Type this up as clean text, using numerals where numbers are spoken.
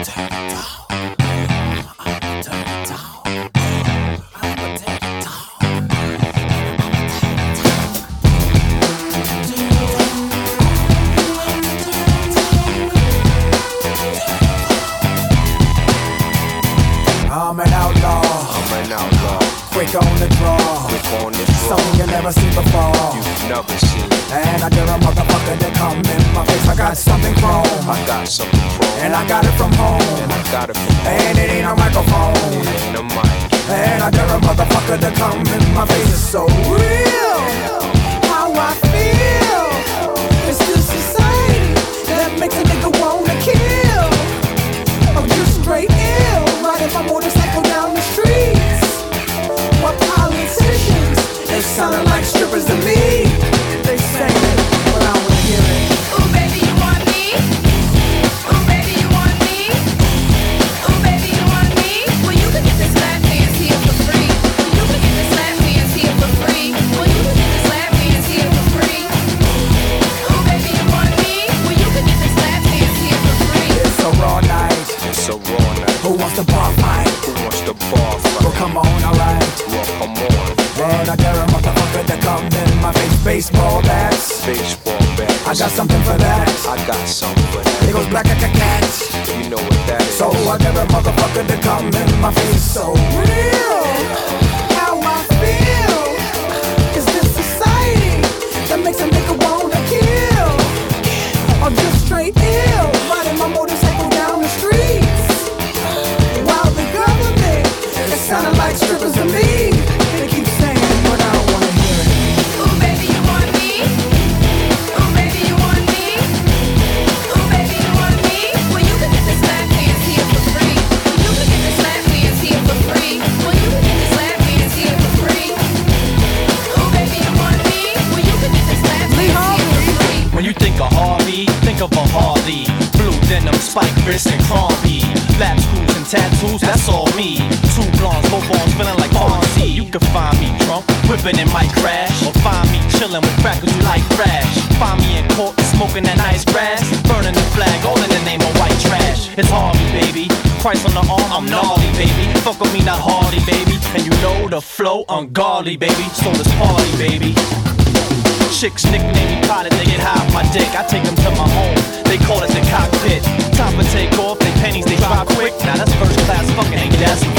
I'm an outlaw. Quick on the draw. Something you never seen before. You've never seen. And I dare a motherfucker to come in my face. I got something chrome. And I got it from home. And it ain't a microphone. And I dare a motherfucker to come in my face. It's so real how I feel. It's this society that makes a nigga wanna kill. I'm just straight ill, riding my motorcycle down the streets. What politicians, they sounding like strippers to me. They say it, but I wanna hear it. Ooh, baby, you want me? Ooh, baby, you want me? Ooh, baby, you want me? Well, you can get this lap dance here for free. You can get this lap dance here for free. Well, you can get this lap dance here for free. Ooh, baby, you want me? Well, you can get this lap dance here for free. It's a raw night. Who wants to bar fight? Well, come on, alright. And I dare a motherfucker to come in my face. Baseball bats. I got something for that. It goes black like a cat. You know what that is. So I dare a motherfucker to come in my face. So real how I feel. Is this society that makes a nigga wanna kill? Or just straight ill, riding my motorcycle down the streets? While the government is sounding like strippers to me. They keep saying it, but I don't wanna hear it. Ooh, baby, you want me? Ooh, baby, you want me? Ooh, baby, you want me? Well, you can get this lap dance here for free. You can get this lap dance here for free. Well, you can get this lap dance here for free. Ooh, baby, you want me? Well, you can get this lap dance here for free. When you think of Harvey, think of a Harley. Blue denim, spike wrists, and Crombie. Lap screws and tattoos, that's all me. Two blondes, both arms feeling like Fonzie. You can find me drunk, whipping and might crash. Or find me chilling with crackers who like thrash. Find me in court, smoking that nice grass. Burning the flag, all in the name of white trash. It's Harvey, baby. Christ on the arm, I'm gnarly, baby. Fuck with me, not Hardy, baby. And you know the flow, ungodly, baby. So let's party, baby. Chicks nickname me pilot, they get high off my dick. I take them to my home, they call it the cockpit. Time for take off, they pennies, they drop quick. Now that's first class fucking, ain't that's